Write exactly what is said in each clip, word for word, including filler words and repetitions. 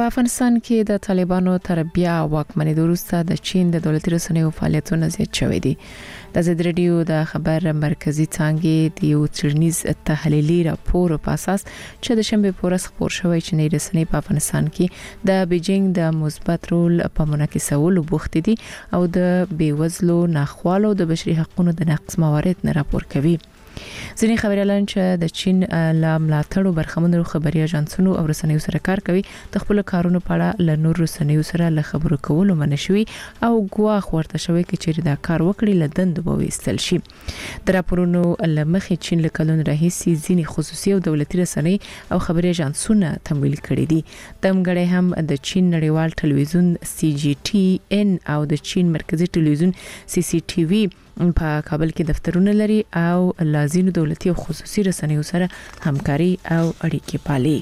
په افغانستان کې د طالبانو تر بیا واکمنۍ وروسته د چین د دولتي رسنیو فعالیتونه زیات شوي دي. د زد رادیو د خبر مرکزی څانګې د یو څېړنیز تحلیلي راپور په اساس چې د شنبه په ورځ خبر شوی چې نه رسنۍ په افغانستان کې د بیجینګ د مثبت رول په منعکسولو بوخت دي او د بیوزلو ناخوالو د بشري حقوقو د نقض موارد نه راپور کوي. ځینې خبريالان چې د چین له ملاتړو برخمنو خبري اژانسونو او رسنیو سره کار کوي د خپل کارونو په اړه له نور رسنیو سره له خبرو کولو منشوي او ګواښ ورته شوی چې چیرې دا کار وکړي لدند به وستل شي. د راپورونو لمخې چین له کلون راهیسي ځینې خصوصي او دولتي رسنۍ او خبري اژانسونه تمویل کړي دي. دمګړی هم د چین نړیوال ټلویزیون سی جی ټي ان او د چین مرکزی ټلویزیون سی سی ټي وي په کابل کې دفترونه لري او لازینو دولتي او خصوصي رسنیو سره همکاري او اړیکې پالي.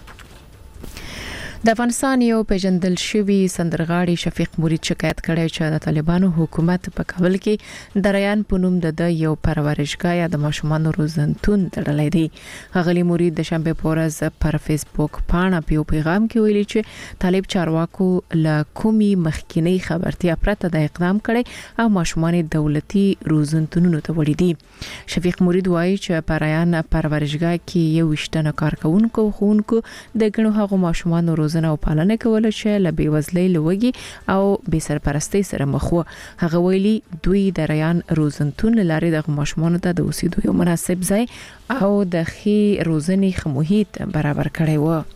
د افغانستان یو پیژندل شوی سندرغاړي شفیق مرید شکایت کړی چې د طالبانو حکومت په کابل کې د ریان په نوم د یو پرورشګاه یا د ماشومان روزنتون تړلې دی. غلی مرید د شنبه په ورځ پر فیسبوک پاڼه په پیغام کې ویلي چې طالب چارواکو له کومي مخکینی خبرتیا پرته د اقدام کړي او ماشومان دولتي روزنتونونو ته وړي دي. شفیق مرید وایي چې پر ریان پرورشګاه کې یو وشتنه کارکونکو خونکو د ګڼو هغو ماشومان روز او پالنه کول چې له بیوزلۍ لوګي او بې سرپرستی سره مخ وو. هغه ویلي دوی د ریان روزنتون لاري د ماشومانو ته د اوسېدو یو مناسب ځای او د خې روزنې خموهیت برابر کړی وو.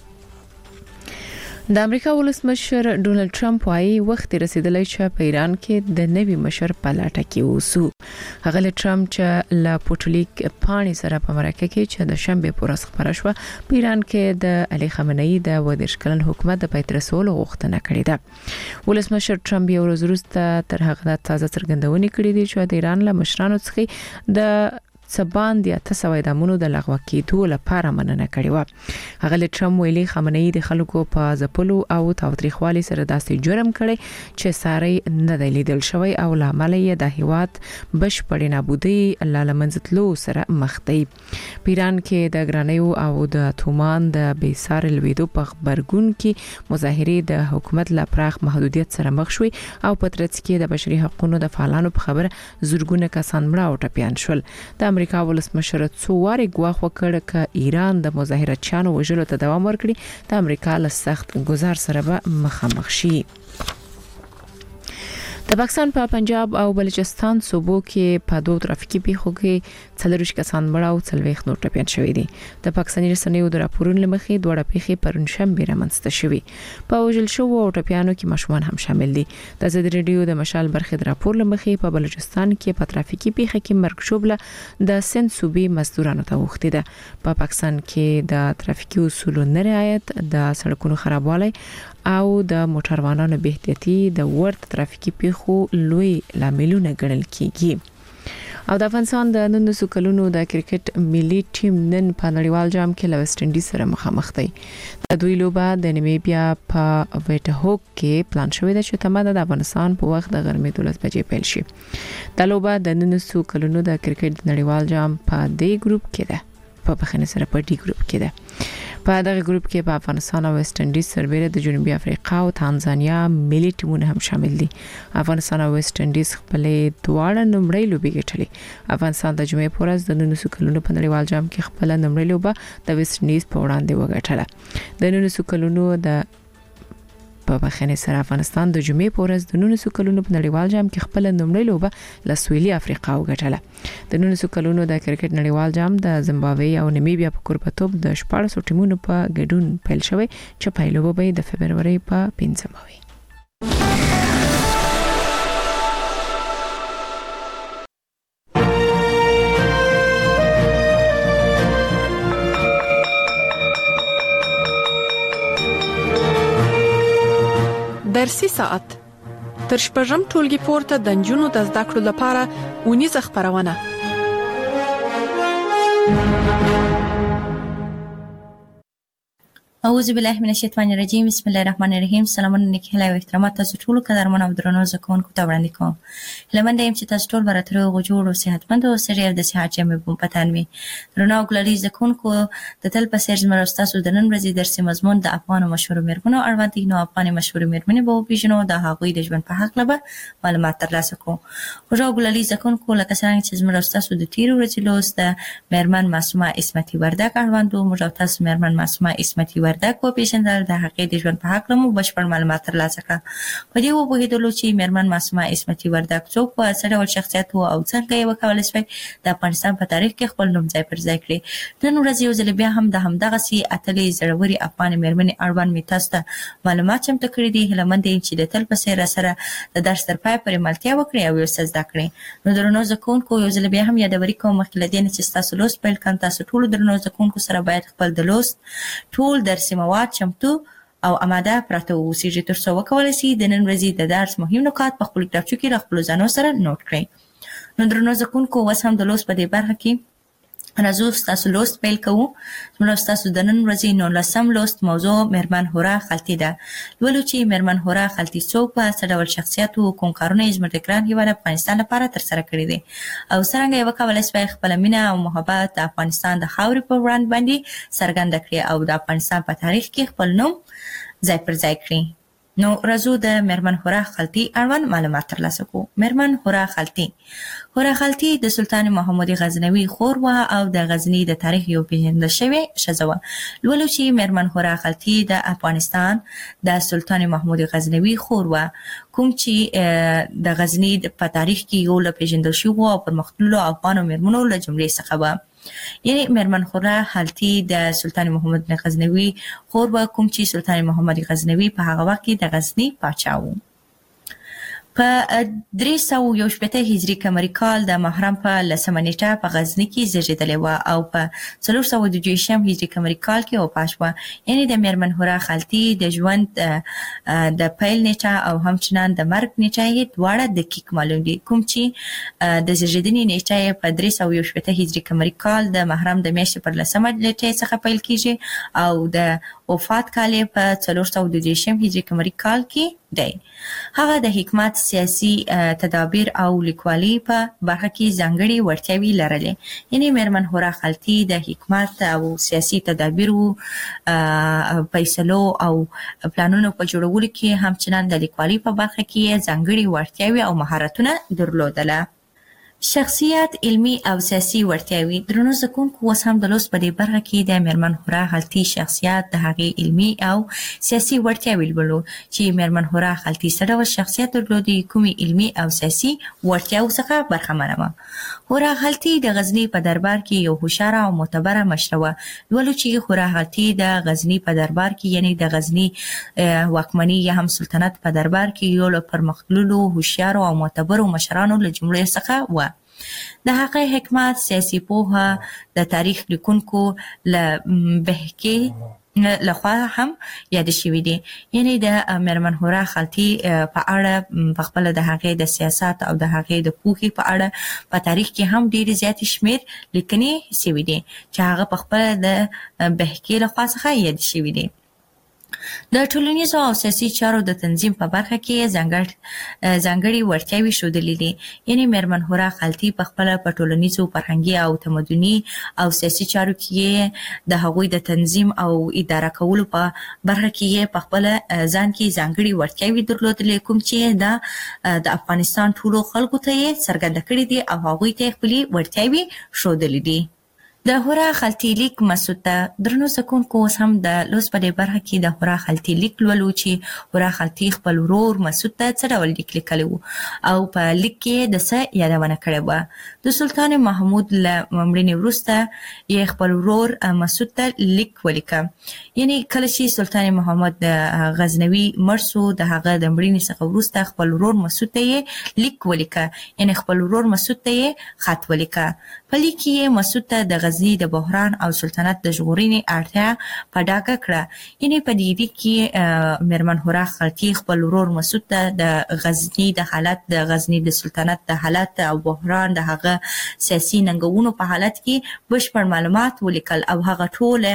د امریکا ولسمشر ډونالد ټرمپ وايي وخت رسیدلی چې په ایران کې د نوي مشر په لټه کې اوسو. هغه له ټرمپ چې له پوټلیک پانی سره په مرکه کې چې د شنبه په ورځ خبره شوه په ایران کې د علي خامنه‌ای د ودرش کلن حکومت د پیترسولو غوښتنه کړې ده. ولسمشر ټرمپ یو ورځ وروسته تر هغه د تازه څرګندونې کړې دي چې د ایران له مشرانو څخه د سبان د تاسو اعدامونو د لغوه کېدو لپاره مننه کړې و. هغه له ټرمپ ویلي خامنه‌ای د خلکو په ځپلو او تاوتریخوالي سره داسې جرم کړي چې ساري نه دی لیدل شوی او لامل یې د هیواد بشپړ نابودي الله لمنځتلو سره مخ دی. پیران کې د ګرانیو او د تومان د بیسار لویدو په خبرګون کې مظاهره د حکومت لا پراخ محدودیت سره مخ شوي او په ترڅ کې د بشري حقوقو د فعالانو په خبره زورګونه کسان مړه او ټپيان شول. د امریکا ولسمشر څو واري ګواښ وکړ چې ایران د مظاهرچیانو وژلو ته دوام ورکړي د امریکا له سخت گزار سره به مخامخ شي. د پاکستان په پنجاب او بلوچستان صوبو کې په دوه ترافیکي پیښو کې څلور کسان مړه او څلوېښت نور ټپيان شوي دي. د پاکستاني رسنیو د راپورونو لمخې دوه پیښې پرون شنبه رامنځته شوې. په وژل شو او ټپيانو کې ماشومان هم شامل دي. د زد رادیو د مشال برخې د راپور لمخې په بلوچستان کې په ترافیکي پیښه کې مرګ شوبله د سند صوبې مزدورانو ته وخته ده. په پاکستان کې د ترافیکي اصولو نه رعایت د سړکونو خرابوالی او د موټروانانو بې احتیاطي د ورته ترافیکي پیښو لوی لاملونه ګڼل کیږي. او د افغانستان د نولسو کلونو د کرکټ ملي ټیم نن په نړیوال جام کې له ویسټ انډیز سره مخامخ دی. د دوی لوبه د نیمیبیا په ویټهوک کې پلان شوې ده چې تمه د افغانستان په وخت د غرمې دولس بجې پیل شي. د لوبه د نولسو کلونو د کرکټ نړیوال جام په دې ګروپ کې ده. په بخښنه سره په ډي ګروپ کې ده. په دغه ګروپ کې په افغانستان او ویسټ انډیز سربېره د جنوبي افریقا او تانزانیا ملي ټیمونه هم شامل دي. افغانستان او ویسټ انډیز خپل دواړه نمړۍ لوبې ګټلې. افغانستان د جمعې په ورځ د نولسو کلونو په نړیوال جام کې خپل نمړۍ لوبه د ویسټ انډیز په وړاندې وګټله. د نولسو کلونو د په بخښنې سره افغانستان د جمعې په ورځ د نولسو کلونو په نړیوال جام کې خپل نمړۍ لوبه له سویلي افریقا وګټله. د نولسو کلونو د کرکټ نړیوال جام د زیمبابوې او نمیبیا په کوربتوب د شپاړسو ټیمونو په ګډون پیل شوی چې پایلوبه به د فبرورۍ په پنځمه وي. درسي ساعت تر شپږم ټولګي پورته د نجونو د زده کړو لپاره اونیزه خبرونه. اعوذ بالله من الشیطان الرجیم بسم الله الرحمن الرحیم. سلامونه نیک هیله او احترامات تاسو ټول قدرمن او درنو زکونکو ته وړاندې کوم. هلمند یم چې تاسو ټول براتر او جوړ او صحتمند او سره د صحت جامې په پتان وي. درنو ګلالي زکونکو د تل په سر زمرا تاسو د نن ورځې درسي مضمون د افغان مشهور میرمنو اړوند دي. نو افغان مشهور میرمنې به پیژنو د هغوی د ژوند په حق لبه معلومات ترلاسه کوو. ورو ګلالي زکونکو لکه څنګه چې زمرا تاسو د تیر ورځې لوست د میرمن معصومه اسمتي وردک اړوند او موږ تاسو میرمن معصومه اسمتي وردک په پیژندل د هغې د ژوند په هکله مو بشپړ معلومات ترلاسه کړه. په دې وپوهېدلو چې میرمن معصومه اسمتي وردک څوک وه، څه ډول شخصیت و او څنګه یې وکولی شوی د افغانستان په تاریخ کې خپل نوم ځای پر ځای کړي. نن ورځ یو ځل بیا هم د همدغسې اتلې زړورې افغانې میرمنې اړوند مې تاسو ته معلومات چمتو کړي دي. هیله مند یم چې د تل په څېر راسره د درس تر پایه پورې ملتیا وکړئ او یو څه زده کړئ. نو درنو زده کوونکو یو ځل بیا هم یادوري کوم مخکې له دې نه چې ستاسو لوست پیل کړم، تاسو ټولو درنو زده کوونکو سره باید خپل د لوست ټول درسي مواد چمتو او اماده پراته واوسیږي تر څو وکولی شي د نن ورځې د درس مهم نکات په خپلو کتابچو کې له خپلو ځانو سره نوټ کړئ. نو درنو زده کوونکو اوس هم د لوست په دې برخه کې راځو ستاسو لوست پیل کوو. زموږ ستاسو د نن ورځې نولسم لوست موضوع میرمن هورا خلطي ده. لولو چې میرمن هورا خلطي څوک وه، څه ډول شخصیت و، کوم کارونه یې زموږ د ګران هېواد افغانستان لپاره ترسره کړي دي او څرنګه یې وکولی شوی خپله مینه او محبت د افغانستان د خاورې په وړاندې باندې څرګنده کړي او د افغانستان په تاریخ کې خپل نوم ځای پر ځای کړي. نو راځو د میرمن هورا خلطي اړوند معلومات ترلاسه کوو. میرمن هورا خلطي هورا خلطي د سلطان محمود غزنوي خور وه او د غزني د تاریخ یو پیژندل شوې ښځه وه. لولو چې میرمن هورا خلطي د افغانستان د سلطان محمود غزنوي خور وه، کوم چې د غزني په تاریخ کې یو له پیژندل شوو او پرمختللو افغانو میرمنو له جملې څخه وه. یعنی میرمن هورا خلطي د سلطان محمود غزنوي خور وه، کوم چې سلطان محمد غزنوي په هغه وخت کې د غزني پاچا و. په درې سوه یو شپېته هجري قمري کال د محرم په لسمه نیټه په غزني کې زیږېدلې وه او په څلور سوه دوه دېرشم هجري قمري کال کې وفات شوه. یعنې د میرمن هورا خلطي د ژوند د پیل نیټه او همچنان د مرګ نیټه یې دواړه دقیق معلوم دي، کوم چې د زیږېدنې نیټه یې په درې سوه یو شپېته هجري قمري کال د محرم د میاشتې پر لسمه نیټې څخه پیل کیږي او د وفات کال یې په څلور سوه دوه دېرشم هجري قمري کال کې دی. هغه د حکمت، سیاسي تدابیر او لیکوالي په برخه کې ځانګړي وړتیاوې لرلې. یعنې میرمن هورا خلطي د حکمت او سیاسي تدابیرو، فیصلو او پلانونو په جوړولو کې همچنان د لیکوالي په برخه کې ځانګړي وړتیاوې او مهارتونه درلودله. شخصیت، علمي او سیاسي وړتیاوې. درنو زده کوونکو اوس هم د لوست په دې برخه کې د میرمن هورا خلطي شخصیت، د هغې علمي او سیاسي وړتیاوې لولو چې میرمن هورا خلطي څه ډول شخصیت درلودی، کومې علمي او سیاسي وړتیاوو څخه برخمنه وه. هورا خلطي د غزني په دربار کې یو هوښیاره او معتبره مشره وه. لولو چې هورا خلطي د غزني په دربار کې یعنې د غزني واکمني یا هم سلطنت په دربار کې یو له پرمختللو هوښیارو او معتبرو مشرانو له جملې څخه وه. د هغې حکمت، سیاسي پوهه د تاریخ لیکونکو له بهکې لخوا هم یاد شوي دي. یعنې د میرمن هورا خلطي په اړه په خپله د هغې د سیاست او د هغې د پوهې په اړه په تاریخ کې هم ډېرې زیاتې شمېر لیکنې شوي دي چې هغه په خپله د بهکې لخوا څخه یاد شوي دي. د ټولنیزو او سیاسي چارو د تنظیم په برخه کې ځانګړي وړتیاوې ښودلې دي. یعنې میرمن هورا خلطي په خپله په ټولنیزو، فرهنګي او تمدني او سیاسي چارو کې د هغوی د تنظیم او اداره کولو په برخه کې په خپله ځان کې ځانګړي وړتیاوې درلودلې، کوم چې د افغانستان ټولو خلکو ته یې څرګنده کړي دي او هغوی ته یې خپلې وړتیاوې ښودلې دي. د هورا خلطي لیک مسعود ته. درنو زده کوونکو اوس هم د لوست په دې برخه کې د هورا خلطي لیک لولو چې هورا خلطي خپل ورور مسعود ته څه ډول لیک لیکلی و او په لیک کې د څه یادونه کړې وه. د سلطان محمود له مړینې وروسته یې خپل ورور مسعود ته لیک ولیکه. یعنې کله چې سلطان محمد غزنوي مړ سو، د هغه د مړینې څخه وروسته خپل ورور مسعود ته یې لیک ولیکه. یعنې خپل ورور مسعود ته یې خط ولیکه. په لیک کې یې مسعود ته د غزنی د بحران او سلطنت د ژغورنې اړتیا په ډاګه کړه. یعنی په دې کې میرمن هورا خلتی خپل ورور مسعود ته د غزنی د حالت د غزنی د سلطنت د حالت او بحران د هغه سیاسي ننګونو په حالت کې بشپړ معلومات ولیکل او هغه ټول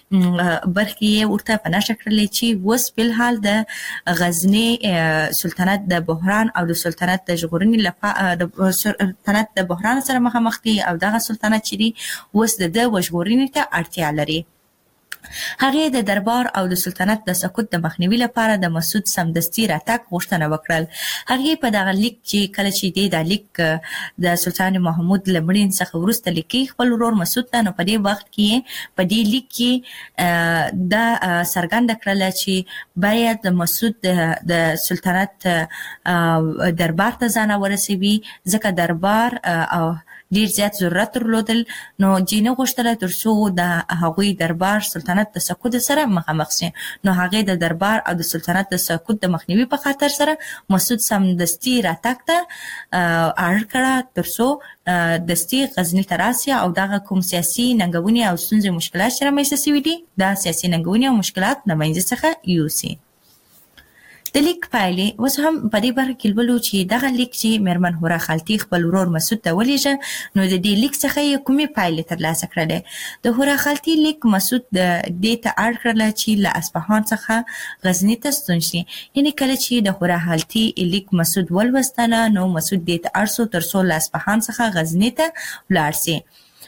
برخې ورته په نشه کړلې چې اوس په حال د غزنی سلطنت د بحران او د سلطنت د ژغورنې لپاره د سلطنت د بحران سره مخامخ دي او دغه سلطنت چې دی اوس د وژغورنې ته اړتیا لري. هغه د دربار او د سلطنت د سقوط د مخنیوي لپاره د مسعود سمدستي راتګ غوښتنه وکړل. هغه په دغه لیک چې کله چې دی د لیک د سلطان محمود لمړین څخه وروسته لیکي خپل ورور مسعود ته، نو په دې وخت کې په دې لیک کې د څرګنده کړل چې باید د مسعود د سلطنت دربار ته ځان ورسوي، ځکه دربار او ډیر زیات ضرورت درلودل. نو جینو غوښتل ترڅو د هغوی دربار سلطنت د سقوط سره مخامخ شي. نو هغه د دربار او د سلطنت د سقوط د مخنیوي په خاطر سره مسعود سمدستي راتګ ته اړ کړه ترڅو دستي غزنی ته راسي او دغه کوم سیاسي ننګونې او ستونزې مشکلات چې رامنځته شوي دي دا سیاسي ننګونې او مشکلات له منځه څخه یوسي. د لیک پایلې اوس هم په دې برخه کې لولو چې دغه لیک چې میرمن هورا خلتی خپل ورور مسعود ته ولېږه، نو د دې لیک څخه یې کومې پایلې ترلاسه کړلې. د هورا خلتی لیک مسعود د دې ته اړ کړل چې له اصفهان څخه غزنی ته ستون شي. یعنی کله چې د هورا خلتی لیک مسعود ولوستله، نو مسعود دې ته اړ شو ترڅو له اصفهان څخه غزنی ته ولاړ شي.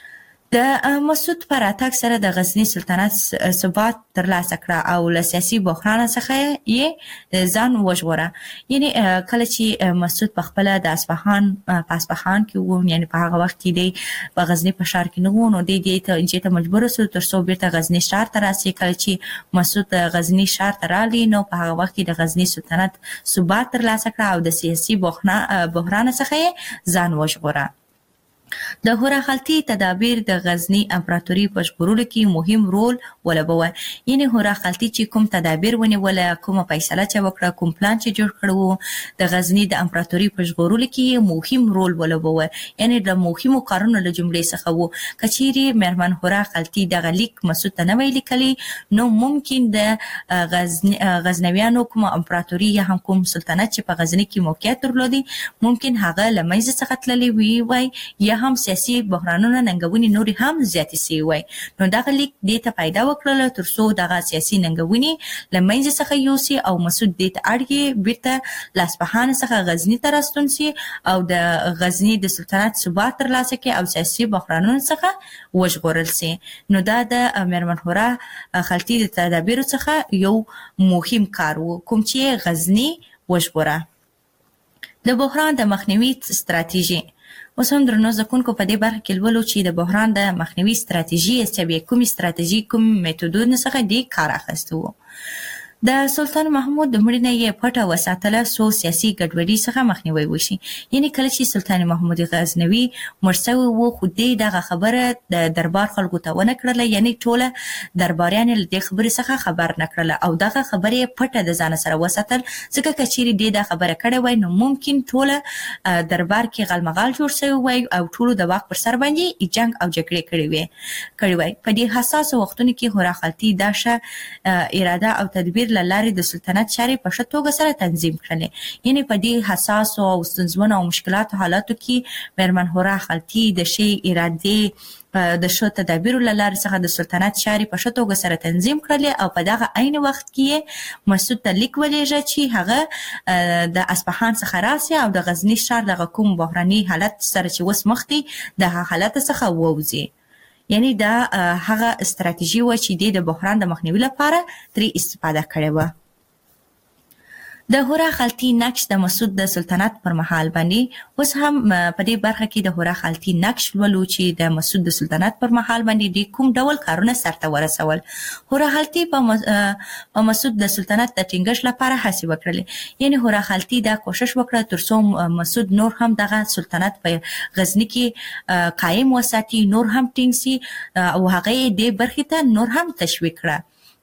د مسعود پر راتګ سره د غزنی سلطنت ثبات ترلاسه کړه او له سیاسي بحران څخه یې ځان وژغوره. یعنی کله چې مسعود په خپل د اصفهان په اصفهان کې وو، یعنی په هغه وخت کې دی په غزنی په ښار کې نه وو، نو دی دې ته چې ته مجبور شو ترڅو بیرته غزنی ښار ته راسي. کله چې مسعود غزنی ښار ته راغی، نو په هغه وخت کې د غزنی سلطنت ثبات ترلاسه کړه او د سیاسي بحران څخه یې ځان وژغوره. د هورا خلتی تدابیر د غزنی امپراتوري په ژغورلو کې مهم رول ولوباوه. یعنی هورا خلتی چې کوم تدابیر ونیوله، کومه فیصله چې وکړه، کوم پلان چې جوړ کړو د غزنی د امپراتوري په ژغورلو کې مهم رول ولوباوه. یعنی د مهمو کارونو له جملې څخه وو. کچېرې میرمن هورا خلتی دغه لیک مسعود ته نه وی لیکلی، نو ممکن د غزنی غزنویانو کوم امپراتوري یا هم کوم سلطنت چې په غزنی کې موقعیت درلودي ممکن هغه له منځه څخه تللی وي وای یا هم سیاسي بحرانونه ننګونې نورې هم زیاتې شوي وای. نو دغه لیک دې ته پیدا وکړله ترڅو دغه سیاسي ننګونې له منځه څخه یوسي او مسعود دې ته اړ کې بیرته له اصفهان څخه غزني ته راستون سي او د غزني د سلطنت ثبات ترلاسه کړي او سیاسي بحرانونو څخه وژغورل سي. نو دا د میرمن هورا خلتی د تدابیرو څخه یو مهم کار و کوم چې غزني وژغوره. د بحران د مخنیوي ستراتیژي اوس هم درنو زکونکو په دې برخه کې لولو چې د بحران د مخنیوي ستراتیژي چې کومې ستراتیژي کوم میتودونه څخه دی کار اخیسته وو. د سلطان محمود د مړینې یې پټه وساتله څو سیاسي ګډوډۍ څخه مخنیوی وشي. یعنی کله چې سلطان محمود غزنوي مړ شوی و، خو دې دغه خبره د دربار خلکو ته ونه کړله، یعنی ټوله درباریان له دې خبرې څخه خبر نه کړله او دغه خبرې یې پټه د ځان سره وساتل، ځکه که چیرې دې دا خبره کړې وای نو ممکن ټوله دربار کې غلمغال جوړ شوی وای او ټولو د واک پر سر باندې جنګ او جګړې کړې وای کړې وای. په دې حساسو وختونو کې هورا خلتی دا ښه اراده او تدبیر لارې د سلطنت چارې په ښه توګه سره تنظیم کړلې. یعنی په دې حساسو او ستونزمنو او مشکلاتو حالاتو کې میرمن هورا خلتی د ښې ارادې د ښه تدابیرو له لارې څخه د سلطنت چارې په ښه توګه سره تنظیم کړلې او په دغه عین وخت کې مسعود ته لیک ولېږه چې هغه د اصفهان څخه راسي او د غزني ښار دغه کوم بحراني حالت سره چې اوس مخ دی دغه حالت څخه ووځي. یعنی دا هغه استراتیژي و چې د بحران د مخنیوي لپاره ترې استفاده کړې وه. د هورا خلتی نقش د مسعود د سلطنت پر مهال باندې اوس هم په دې برخه کې د هورا خلتی نقش ولو چې د مسعود د سلطنت پر مهال باندې د کوم ډول کارونه سرته ورسول. هورا خلتی په مسعود د سلطنت د ټینګښت لپاره هڅې وکړلې. یعنی هورا خلتی دا کوشش وکړه ترڅو مسعود نور هم دغه سلطنت په غزنی کې قائم وساتي، نور هم ټینګ سي او هغه دې برخې ته نور هم تشویق کړه.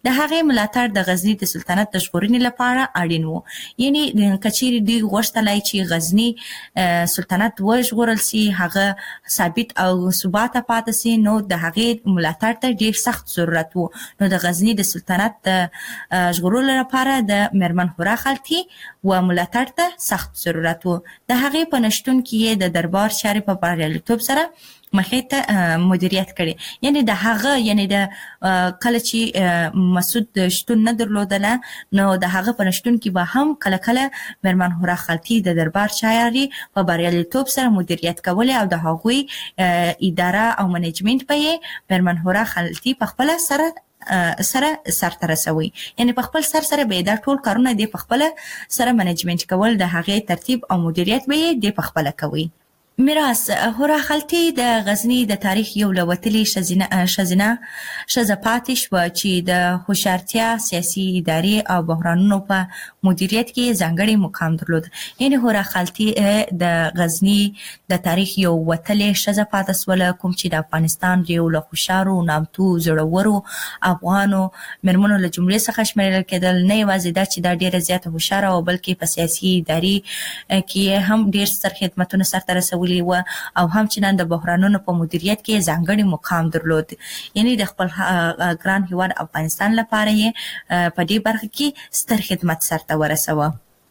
د هغې ملاتړ د غزنی د سلطنت د ژغورنې لپاره اړین و. یعنی کچېرې دوی غوښتلای چې غزنی سلطنت وژغورل سي، هغه ثابت او ثبات پاتې سي، نو د هغې ملاتړ ته ډیر سخت ضرورت وو. نو د غزنی د سلطنت د ژغورلو لپاره د میرمن هورا خلطي و ملاتړ ته سخت ضرورت وو. د هغې په نشتون کې د دربار چارې په بریالیتوب سره مخې ته مدیریت کړي. یعنی د هغه یعنی د کله چې مسعود شتون نه درلودله، نو د هغه په نشتون کې به هم کله کله میرمن هورا خلطي د دربار چارې په بریالیتوب سره مدیریت کولې او د هغوی اداره او منیجمنت په یې میرمن هورا خلطي په خپل سره سره سره رسوي. یعنی په خپل سر سره به دا ټول کارونه دی په خپل سره منیجمنت کول، د هغې ترتیب او مدیریت به یې دی په خپل کوي. میراث هورا خلطي د غزنی د تاریخ یو لوتلې شزینه شزینه شزه پاتې شوه چې د هوښیارتیا، سیاسي ادارې او بحرانونو په مدیریت کې ځانګړی مقام درلود. یعنی هورا خلطي د غزنی د تاریخ یو وتلې شزه پاتې سوله، کوم چې د افغانستان یو له هوښیارو، نامتو، زړورو افغانو میرمنو له جملې څخه شمیرل کېدل. نه یوازې دا چې دا ډیره زیاته هوښیاره او بلکې په سیاسي ادارې کې هم ډیر ستر خدمتونه سرته رسولي و او هم چې نن د بحرانونو په مدیریت کې ځانګړی مقام درلود. یعنی د خپل ګران هیواد افغانستان لپاره یې په دې برخه کې ستر خدمت سرته ورسوه.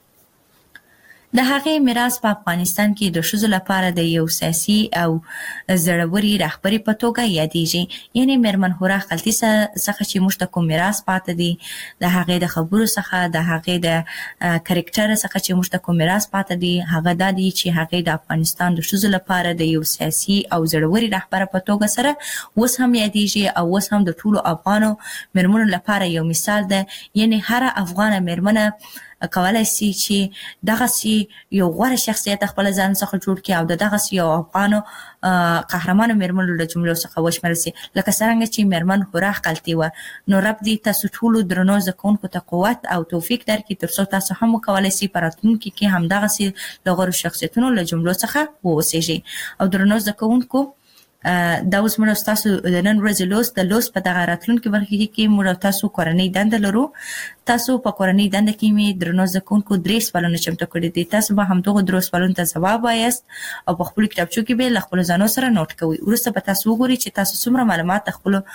د هغې میراث په افغانستان کې د ښځو لپاره د یو سیاسي او زړوري رهبري په توګه یادېږي. یعنی میرمن هورا خلطي څخه چې موږ ته کوم میراث پاتې دی، د هغې د خبرو څخه، د هغې د کرکټر څخه چې موږ ته کوم میراث پاتې دی، هغه دا دی چې هغې د افغانستان د ښځو لپاره د یو سیاسي او زړوري رهبر په توګه سره اوس هم یادېږي او اوس هم د ټولو افغانو میرمنو لپاره یو مثال ده. یعنی هر افغانه میرمنه کولای سي چې دغسې یو غوره شخصیت خپل ځان څخه جوړ کړي او د دغسې یو افغانو قهرمانو میرمنو له جملو څخه وشمېرل سي، لکه څرنګه چې میرمن هورا خلطي وه. نو رب دې تاسو ټولو درنو زده کوونکو ته قوت او توفیق درکړي تر څو تاسو هم وکولای سي په راتلونکي کې هم دغسې له غوره شخصیتونو له جملو څخه واوسېږئ. او درنو زده کوونکو، دا اوس موږ ستاسو د نن ورځې لوست د لوست په دغه راتلونکي برخه کې موږ تاسو کورنۍ دنده لرو. تاسو په کورنۍ دنده کې مې درنو زده کوونکو درې سوالونه چمتو کړي دي. تاسو به همدغو درو سوالونو ته ځواب وایاست او په خپلو کتابچو کې به له خپلو ځانو سره نوټ کوئ. وروسته به تاسو وګورئ چې تاسو څومره معلومات د خپلو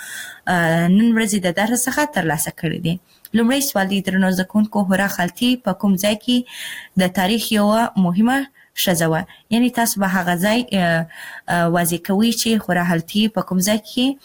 نن ورځې د درس څخه ترلاسه کړي دي. لومړی سوال دی، درنو زده کوونکو، هورا خلطي په کوم ځای کې د تاریخ یوه مهمه ښځه وه؟ یعنی تاسو به هغه ځای واضح کوئ چې هورا خلطي په کوم ځای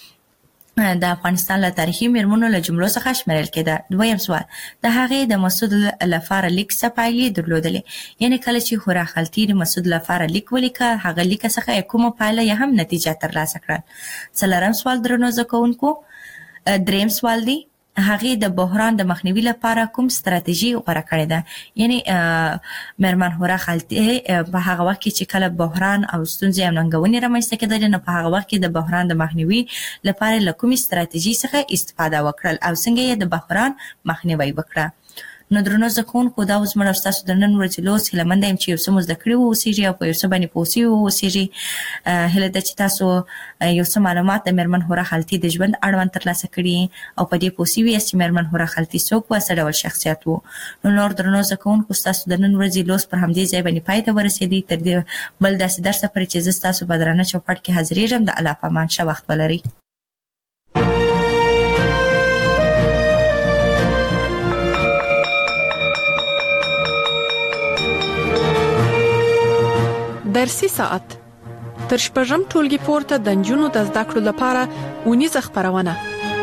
کې د افغانستان له تاریخي میرمنو له جملو څخه شمیرل کېده. دویم سوال، د هغې د مسعود لپاره لیک څه پایلې درلودلې؟ یعنی کله چې هورا خلطي د مسعود لپاره لیک ولیکه، هغه لیک څخه یې کومه پایله یا هم نتیجه ترلاسه کړه؟ څلورم سوال، درنو زده کوونکو، دریم سوال دی، هغې د بحران د مخنیوي لپاره کوم ستراتیژي غوره کړې ده؟ یعنی میرمن هورا خلطي په هغه وخت کې چې کله بحران او ستونزې او ننګونې رامنځته کېدلې، نو په هغه وخت کې د بحران د مخنیوي لپاره له کومې ستراتیژي څخه استفاده وکړل او څنګه یې د بحران مخنیوی وکړه؟ نو درنو زده کوونکو، دا اوس موږ ستاسو د نن ورځې لوست هیله منده یم چې یو څه مو زده کړي واوسېږي او په یو څه باندې پوه سوي واوسېږي. هیله ده چې تاسو یو څه معلومات د میرمن هورا خلطي د ژوند اړوند ترلاسه کړي او په دې پوه سوي یاست چې میرمن هورا خلطي څوک وه، څه ډول شخصیت و. نو نور درنو زده کوونکو، ستاسو د نن ورځې لوست پر همدې ځای باندې پای ته ورسېدی. تر دې بل داسې درسه پورې چې زه ستاسو په درانه چوپړ کې حاضرېږم، د الله په امان ښه وخت ولرئ. درسي ساعت تر شپږم ټولګي پورته د نجونو د زده کړو لپاره اونیزه خپرونه.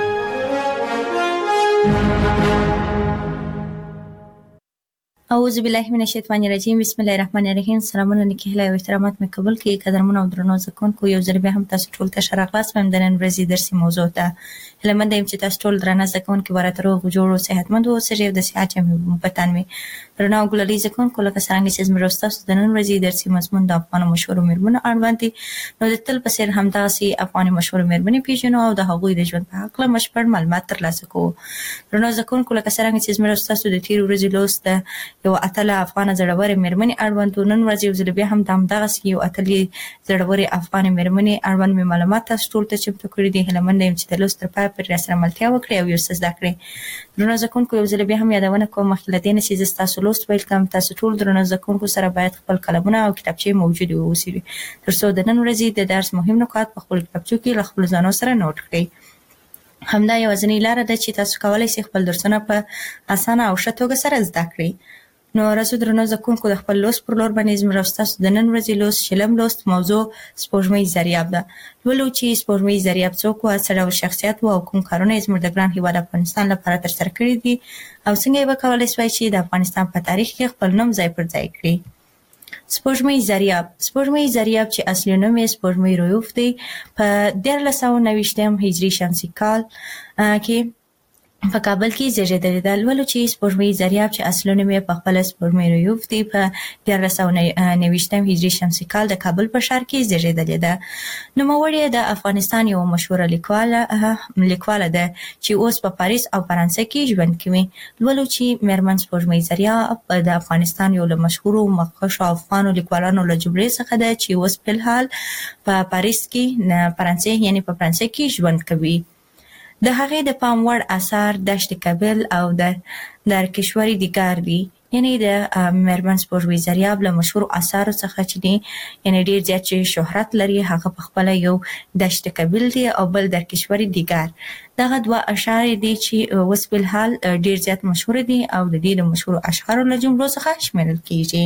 اعوذ بالله من الشیطان الرجیم، بسم الله الرحمن الرحیم. سلامونه نیکی هیله او احترامات مې قبول کړئ. قدرمن او درنو زده کوونکو، یو ځل بیا هم تاسو ټول ته ښه راغلاست وایم د نن ورځې درسي موضوع ته. هیله منده یم چې تاسو ټول درانه زده کوونکي به راته روغ جوړ او صحتمند واوسئ او د صحت جامې په تن وي. درنو او ګلالي زده کوونکو، لکه څرنګه چې زموږ ستاسو د نن ورځې درسي مضمون د افغانو مشهورو میرمنو اړوند دی، نو د تل په څېر همداسې افغاني مشهورو میرمنې پېژنو او د هغوی د ژوند په هکله بشپړ معلومات ترلاسه کوو. درنو زده کوونکو، لکه څرنګه چې زموږ ستاسو د تېرې ورځې لوست یو اتله افغان زړورې مېرمنې اړوند نن ورځ یو ځل بیا هم د همدغسې یو اتلې زړورې افغان مېرمنې اړوند مې معلومات تاسو ټول ته چمتو کړي دي. هیله منده یم چې د لوست تر پایه پورې راسره ملتیا وکړئ او یو څه زده کړئ. درنو زده کوونکو یو ځل بیا هم یادونه کوم مخکې له دې نه چې زه ستاسو لوست پیل کړم تاسو ټول درنو زده کوونکو سره باید خپل قلمونه او کتابچې موجودې واوسي تر څو د نن ورځې د درس مهم نکات په خپلو کتابچو کې له خپلو ځانو سره نوټ کړئ. همدا یوازینۍ لاره ده چې تاسو کولی شئ خپل درسونه په اسانه او ښه توګه سره زده کړئ. نو راځو درنو زده کوونکو د خپل لوست پر لور باندې زموږ او ستاسو د نن ورځې لوست شلم لوست موضوع سپوږمۍ ضریاب ده. لولو چې سپوږمۍ ضریاب څوک و، څه ډول شخصیت و او کوم کارونه یې زموږ د ګران هېواد افغانستان لپاره ترسره کړي دي او څنګه یې به کولی سوای چې د افغانستان په تاریخ کې خپل نوم ځای پر ځای کړي. سپوږمۍ ضریاب سپوږمۍ ضریاب چې اصلي نوم یې سپوږمۍ رویوف دی په دیارلس سوه نوېشتم هجري شمسي کال کې په کابل کې زیږېدلې ده. لولو چې سپوږمۍ ضریاب چې اصلي نوم یې پخپله سپوږمۍ رویوف دی په دیارلس سوه نوېشتم هجري شمسي کال د کابل په ښار کې زیږېدلې ده. نوموړې د افغانستان یوه مشهوره لیکواله لیکواله ده چې اوس په پاریس او فرانسه کې ژوند کوي. لولو چې مېرمن سپوږمۍ ضریاب د افغانستان یو له مشهورو مخکښو افغانو لیکوالانو له جملې څخه ده چې اوس فلحال په پاریس کې فرانسې یعنې په فرانسه کې ژوند کوي. د هغې د پام وړ اثار دشت کابل او د درکشوري دیګار دي. یعنې د مېرمن سپوږمۍ ضریاب له مشهورو اثارو څخه چې دي یعنې ډېر زیات چې شهرت لري هغه پخپله یو دشت کابل دی او بل درکشوري دیګار. دغه دوه اشعار دي چې اوس فلحال ډېر زیات مشهوره دي او د دې د مشهورو اشعارو له جملو څخه شمیرل کیږي.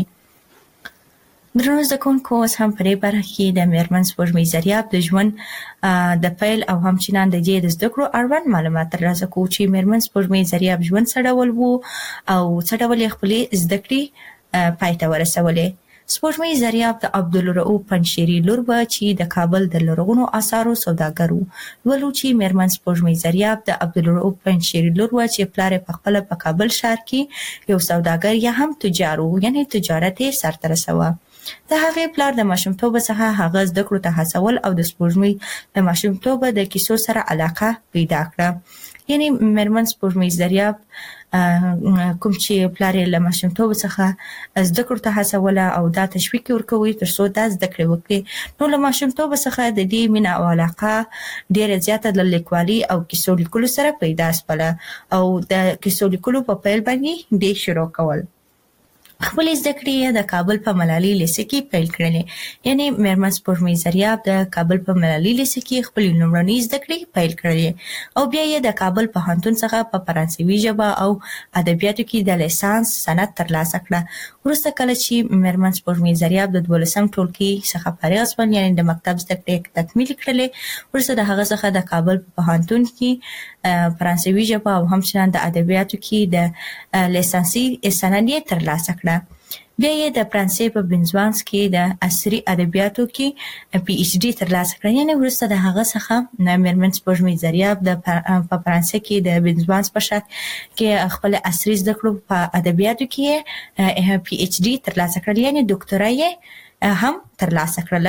درنو زده کوونکو اوس هم په دې برخه کې د مېرمن سپوږمۍ ضریاب د ژوند د پیل او همچنان د دې د زده کړو اړوند معلومات ترلاسه کوو چې مېرمن سپوږمۍ ضریاب ژوند څه ډول و او څه ډول یې خپلې زده کړې پای ته ورسولې. سپوږمۍ ضریاب د عبدالرؤف پنجشیري لور وه چې د کابل د لرغونو آثارو سوداګر و. لولو چې مېرمن سپوږمۍ ضریاب د عبدالرؤف پنجشیري لور وه چې پلار یې پخپله په کابل ښار کې یو سوداګر یا هم تجار و یعنې تجارت یې سرته رسوه. د هغې پلار د ماشومتوبه څخه هغه زده کړو ته هڅول او د سپوږمۍ د ماشومتوبه د کیسو سره علاقه پیدا کړه. یعنې مېرمن سپوږمۍ ضریاب کوم چې پلار یې له ماشومتوبه څخه زده کړو ته هڅوله او دا تشویق یې ورکوي تر څو دا زده کړې وکړي. نو له ماشومتوبه څخه د دې مینه او علاقه ډېره زیاته د لیکوالي او کیسو لیکلو سره پیدا شوله او د کیسو لیکلو په پیل باندې دې شروع کول. خپلې زده کړې یې د کابل په ملالي لیسې کې پیل کړلې. یعنې مېرمن سپوږمۍ ضریاب د کابل په ملالي لیسې کې خپلې لومړنۍ زده کړې پیل کړلې او بیا یې د کابل پوهنتون څخه په فرانسوي ژبه او ادبیاتو کې د لیسانس سند ترلاسه کړه. وروسته کله چې مېرمن سپوږمۍ ضریاب د دولسم ټولګي څخه فارغ شول یعنې د مکتب زده کړې تکمیل کړلې، وروسته د هغه څخه د کابل په پوهنتون کې فرانسوي ژبه او همچنان د ادبیاتو کې د لیسانسي سند یې ترلاسه کړه. بیا یې د فرانسې په بنزوانس کې د عصري ادبیاتو کې پی ایچ ډي ترلاسه کړه. یعنې وروسته د هغه څخه مېرمن سپوږمۍ ضریاب د په فرانسې کې د بنزوانس په ښار کې خپل عصري زده کړو په ادبیاتو کې پی ایچ ډي ترلاسه کړل، یعنې ډاکټرا یې هم ترلاسه کړله.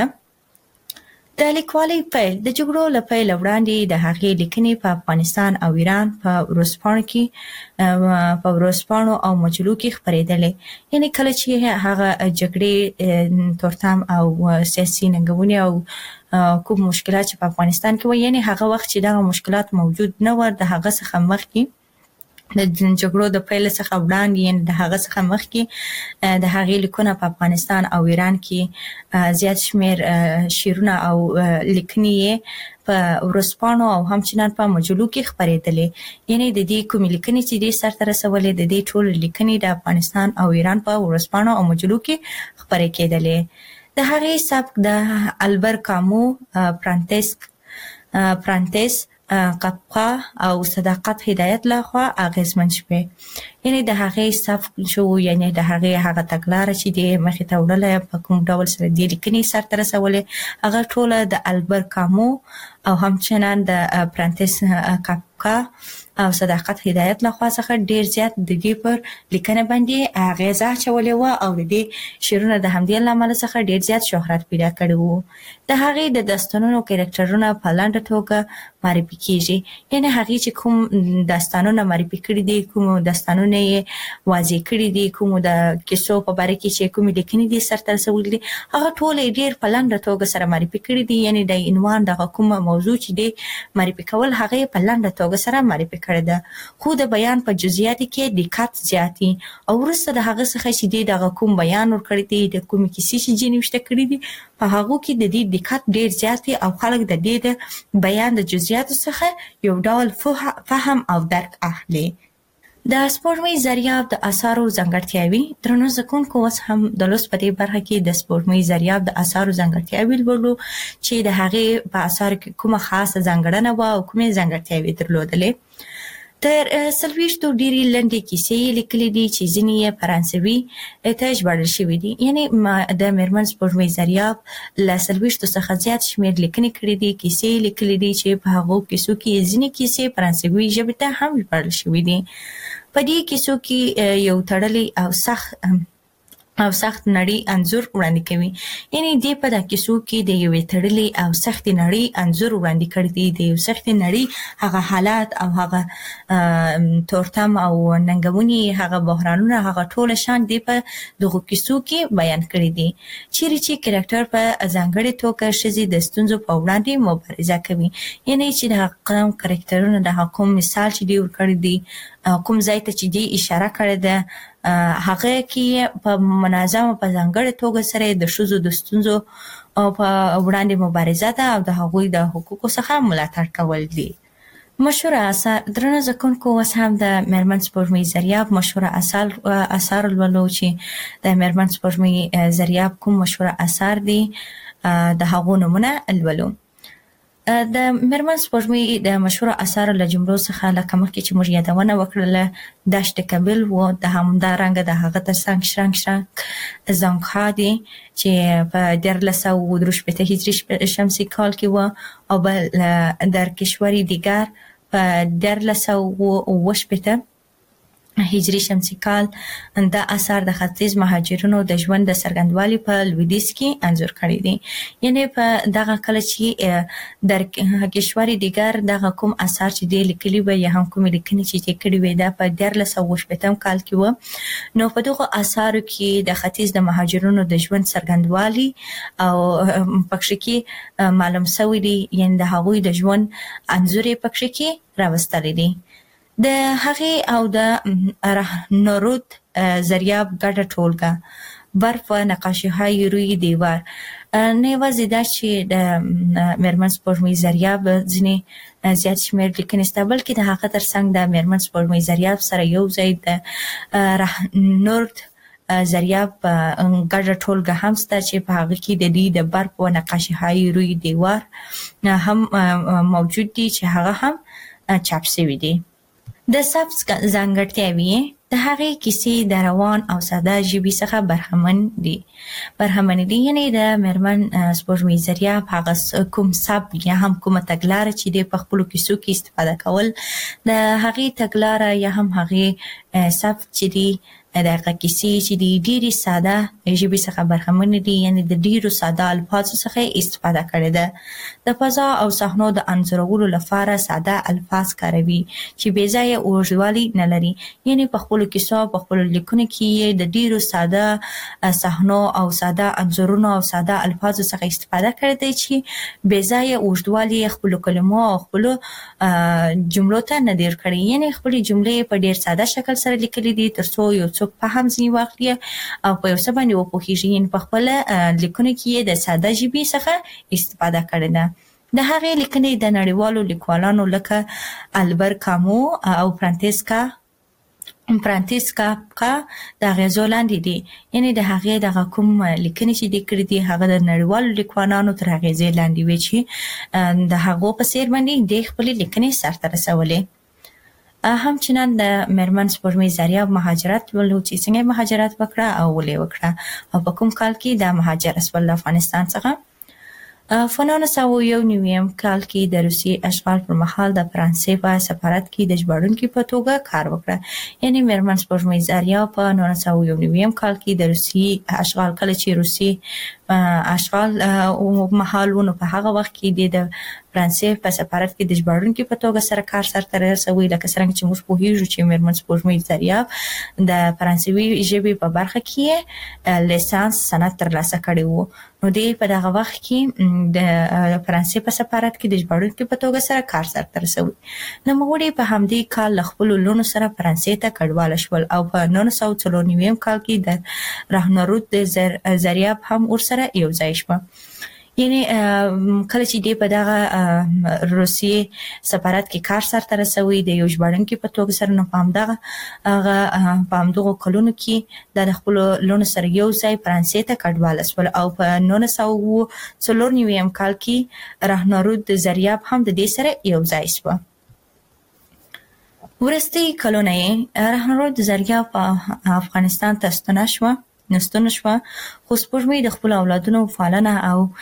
د لیکوالۍ پیل د جګړو له پیله وړاندې د هغې لیکنې په افغانستان او ایران په ورځپاڼو کې په ورځپاڼو او مجلو کې خپرېدلې. یعنې کله چې هغه جګړې تورتم او سیاسي ننګونې او کوم مشکلات چې په افغانستان کې وو، یعنې هغه وخت چې دغه مشکلات موجود نه ول د هغه څخه مخکې د جګړو د پیل څخه وړاندې یعنې د هغه څخه مخکې د هغې لیکونه په افغانستان او ایران کې زیات شمېر شعرونه او لیکنې یې په ورځپاڼو او همچنان په مجلو کې خپرېدلې. یعنې د دې کومې لیکنې چې دې سرته رسولې د دې ټولې لیکنې د افغانستان او ایران په ورځپاڼو او مجلو کې خپرې کېدلې. د هغې سبک د البر کامو، پرانتیسک پرانتیس قفقه او صداقت هدایت لخوا اغیزمن شوې. یعنې د هغې سبک شو یعنې د هغې هغه تګلاره چې دې مخې ته وړله په کوم ډول سره دې لیکنې سرته رسولې هغه ټوله د البر کامو او همچنان د پرانتیس قفقه او صداقت هدایت له خوا څخه ډیر زیات د دې پر لیکنه باندې اغیزه چولې و او د دې شعرونه د همدې لامل څخه ډیر زیات شهرت پیدا کړی وو. د هغې د داستانونو کریکټرونه په لنډه توګه معرفي کیږي، یعنی هغې چې کوم داستانونه معرفي کړي دي، کوم داستانونه یې واضح کړي دي، کوم د کیسو په باره کې چې کوم لیکنې دي سرته رسولي دي، هغه ټول ډیر په لنډه توګه سره معرفي کړي دي. یعنی د عنوان دغه کومه موضوع چې دی معرفي کول هغه په لنډه توګه سره معرفي کړي ده، خو د بیان په جزئیاتو کې دقت زیاتی او وروسته د هغه څخه چې دی دغه کوم بیان ورکړي دي، د کوم کیسې چې جنې وشته کړي دي، په هغه کې د دې دقت ډیر زیاتی او خلک د دې د بیان د جزئیاتو څخه یو ډول فهم او درک اخلي. د سپوږمۍ ذریاب د آثارو ځانګړتیاوې. درنو زده کوونکو، اوس هم د لوست په دې برخه کې د سپوږمۍ ذریاب د آثارو ځانګړتیاوې لولو چې د هغې په آثارو کې کومه خاصه ځانګړنه وه او کومې ځانګړتیاوې درلودلې. تر څلوېښتو ډېرې لنډې کیسې یې لیکلي دي چې ځینې یې فرانسوي ته ژباړل شوي دي. یعنې د میرمن سپوږمۍ ذریاب له څلوېښتو څخه زیات شمېر لیکنې کړي دي، کیسې یې لیکلي دي چې په هغو کیسو کې ځینې کیسې فرانسوي ژبې ته هم ژباړل شوي دي. په دې کیسو کې یو تړلی او سخت او سخت نړۍ انځور وړاندې کوي. یعنی دې په دا کیسو کې د یوې تړلې او سختې نړۍ انځور وړاندې کړی دی. د یو سختې نړۍ هغه حالات او هغه تورتم او ننګونې، هغه بحرانونه، هغه ټول شان دی په دغه کیسو کې بیان کړی دي. چیرې چې کریکټر په ځانګړې توګه ښځې د ستونزو په وړاندې مبارزه کوي. یعنی چې د هغه کریکټرونه د هغه کوم مثال چې دی ورکړی دی، کوم ځای ته چې دی اشاره کړې ده، هغه کې په منظمه په ځانګړې توګه سره د ښځو د ستونزو په وړاندې مبارزه ده او د هغوی د حقوقو څخه ملاتړ کول دي. مشهوره اثار. درنو زده کوونکو، اوس هم د میرمن سپوږمۍ ذریاب مشهوره اثار اثار لولو چې د میرمن سپوږمۍ ذریاب کوم مشهوره اثار دي، د هغو نومونه لولو. د میرمن سپوږمۍ د مشهوره اثارو له جملو څخه لکه مخکې چې موږ یادونه وکړله، دشت کابل و، د همدارنګه د هغه ترڅنګ شرنګ شرنګ زانګها دی چې په دیارلس سوه درې شپېته هجري شمسي کال کې و، او بل در کشوری دیگر په دیارلس سوه اوه شپېته هجري شمسي کال. دا اثار د ختیځ مهاجرینو د ژوند د څرګندوالي په لویدیځ کې انځور کړی دي. یعنی په دغه کله چې در کشوری دیگر دغه کوم اثار چې دی لیکلي وي یا هم کوم لیکنې چې دی کړي وي، دا په دیارلس سوه اوه شپېتم کال کې و. نو په دغه اثارو کې د ختیځ د مهاجرینو د ژوند څرګندوالي او پکښې کې معلوم شوی دی، یعنی د هغوی د ژوند انځور یې پکښې کې راوستلی دی. د هغې او د رهنورود ذریاب ګډه ټولګه، برف و نقاشی های روی دیوار. نه یوازې دا چې د میرمن سپوږمۍ ذریاب ځینې زیات شمېر لیکنې شته، بلکې د هغه ترڅنګ د میرمن سپوږمۍ ذریاب سره یو ځای د رهنورد ذریاب ګډه ټولګه هم شته چې په هغه کې د دې د برف و نقاشی های روی دیوار هم موجود دي چې هغه هم چاپ شوي دي. د سبز ځانګړتیاوې. د هغې کیسې د روان او ساده ژبې څخه برخمن دي برخمن دي یعنی د میرمن سپوږمۍ ذریاب هغه کوم سبک یا هم کومه تګلاره چې د په خپلو کیسو کې استفاده کول، د هغې تګلاره یا هم هغې سبک چې دي د هغه کیسې چې دي ډېرې ساده ژبې څخه برخمن دي، یعنی د ډېرو ساده الفاظو څخه استفاده کړې ده. د فضا او صحنو د انځورولو لپاره ساده الفاظ کاروي چې بې ځایه اوږدوالی نه لري. یعنی په خپلو کیسو په خپلو لیکنو کې د ډېرو ساده صحنو او ساده انځورونو او ساده الفاظو څخه استفاده کړې ده چې بې ځایه اوږدوالی خپلو کلمو او خپلو جملو ته نه دیر کړي. یعنی خپلې جملې په ډېر ساده شکل سره لیکلي دي تر څو یو څوک په هم ځینې واخلي او په یو څه باندې وپوهېږي. یعنې په خپله لیکنو کې یې د ساده ژبې څخه استفاده کړې ده. د هغې لیکنې د نړیوالو لیکوالانو لکه البر کامو او فرانتسکا فرانتسکا کا د اغېزو لاندې دي. یعنې د هغې دغه کوم لیکنې چې دي کړي دي هغه د نړیوالو لیکوالانو تر اغېزې لاندې وي چې د هغو په څېر باندې د خپلې لیکنې سرته رسولې. همچنان د میرمن سپوږمۍ ذریاب مهاجرت ولو چې څنګه مهاجرت وکړه او ولې وکړه او په کوم کال کې د مهاجرت ول افغانستان څخه. په نولس سوه یو نوي کال کې د روسي اشغال پر مهال د فرانسې په سفارت کې د ژباړونکي په توګه کار وکړه. یعنی میرمن سپوږمۍ زریا په نولس سوه یو نوي کال کې د روسي اشغال کله چې روسي اشغال مهال ونه په هغه وخت کې د فرانسې په سفارت کې د ژباړونکي په توګه سره کار سرته رسوي. لکه څنګه چې موږ پوهیږو چې میرمن سپوږمۍ زریا د فرانسوي ژبې په برخه کې لیسانس سند ترلاسه کړی وو. نو دی په دغه وخت کې د فرانسې په سفارت کې د ژباړونکي په توګه سره کار سرته رسوي. نوموړي په همدې کال له خپلو لوڼو سره فرانسې ته کډواله شول او په نولس سوه څلور نوي کال کې د راهنرود زریاب هم ورسره یو ځای شوه. یعنی کله چې دی په دغه روسیې سفارت کې کار سرته رسوي د یو ژباړونکي په توګه سره، نو په همدغه هغه په همدغو کلونو کې د خپلو لوڼو سره یو ځای فرانسې ته کډواله شول او په نولس سوه څلور نوي کال کې راهنرود زریاب هم د دې سره یو ځای شوه. ورستي کلونه یې راهنرود زریاب په افغانستان ته ستنه شوه نستون شوه، خو سپوږمۍ د خپل اولادونو پالنه او